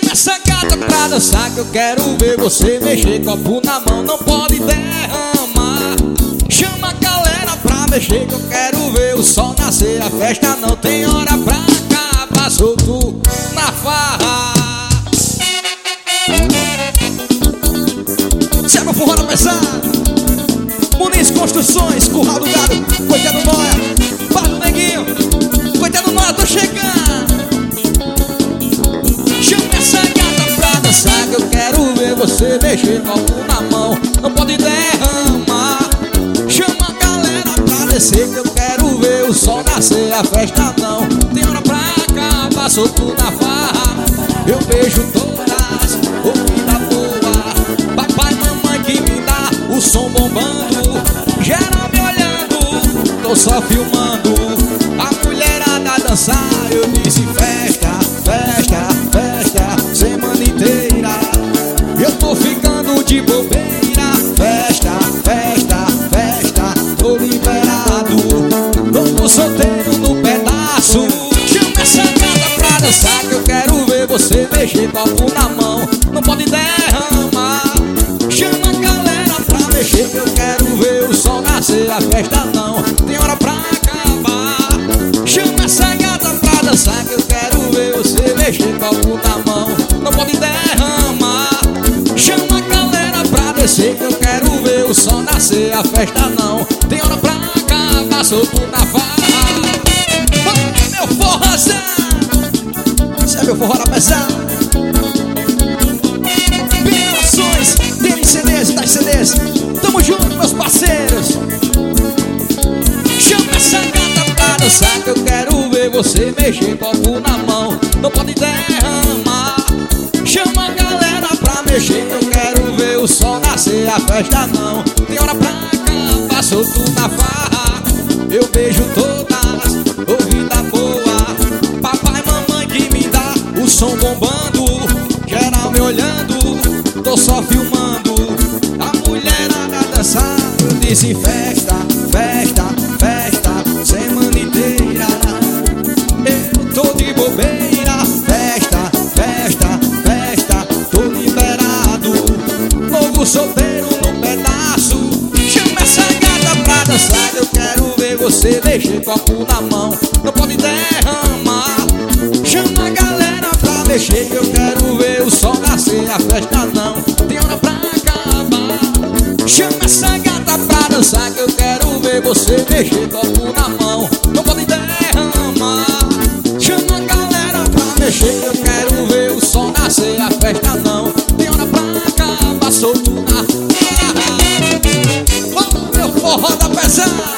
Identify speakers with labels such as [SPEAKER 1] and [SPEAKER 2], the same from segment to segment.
[SPEAKER 1] Chama essa gata pra dançar que eu quero ver você mexer. Copo na mão, não pode derramar. Chama a galera pra mexer que eu quero ver o sol nascer. A festa não tem hora pra acabar, solto na farra. Se é meu forró na pesada, Muniz Construções, Curral do Gado, Coitado Noia, Barro Neguinho, Coitado Noia, tô chegando. Chama essa gata pra dançar que eu quero ver você mexer. Copo na mão, não pode derramar. Chama a galera pra descer que eu quero ver o sol nascer. A festa não tem hora pra acabar, solto na farra. Eu beijo todas, ouvida boa, papai, mamãe que me dá o som bombando. Geral me olhando, tô só filmando. A mulherada dançar, eu disse festa, festa, festa, semana inteira. Eu tô ficando de bobeira. Festa, festa, festa, tô liberado. Novo solteiro no pedaço. Chama essa gata pra dançar que eu quero ver você mexer. Copo na mão, não pode derramar. Chama a galera pra mexer que eu quero ver o sol nascer. A festa não tem hora pra acabar. Chama essa gata pra dançar que eu quero ver você mexer. Copo na mão, não pode derramar. Chama a galera pra descer que eu quero ver o sol nascer. A festa não tem hora pra acabar, solto na farra. Oh, meu forrozão, esse é meu forró na pesada. Bem-ações, tem CDs e das CDs. Tamo junto, meus parceiros. Chama essa gata pra dançar que eu quero ver você mexer. Copo na mão, não pode derramar. Chama a galera pra mexer que eu quero ver o sol nascer. A festa não tem hora pra acabar, solto na farra. Eu beijo todas, ouvida boa, papai, mamãe que me dá o som bombando. Geral me olhando, tô só filmando. A mulherada dançar, eu disse festa, festa, festa, semana inteira. Eu tô de bobeira. Festa, festa, festa, tô liberado. Novo solteiro no pedaço. Chama essa gata pra dançar, eu quero ver você mexer. Copo na mão, não pode derramar. Chama a galera pra mexer que eu quero ver o sol nascer. A festa não tem hora pra acabar. Chama essa gata pra dançar que eu quero ver você mexer. Copo na mão, não pode derramar. Chama a galera pra mexer que eu quero ver o sol nascer. A festa não tem hora pra acabar, solto na farra. Oh, meu forró da pesada.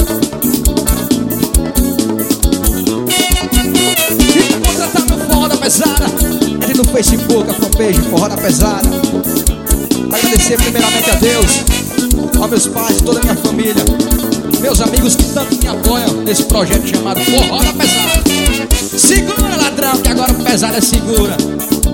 [SPEAKER 1] E contratar meu forró da pesada ali no Facebook, a fanpage Forró da Pesada. Agradecer primeiramente a Deus, aos meus pais, toda a minha família, meus amigos que tanto me apoiam nesse projeto chamado Forró da Pesada. Segura, ladrão, que agora o pesado é segura.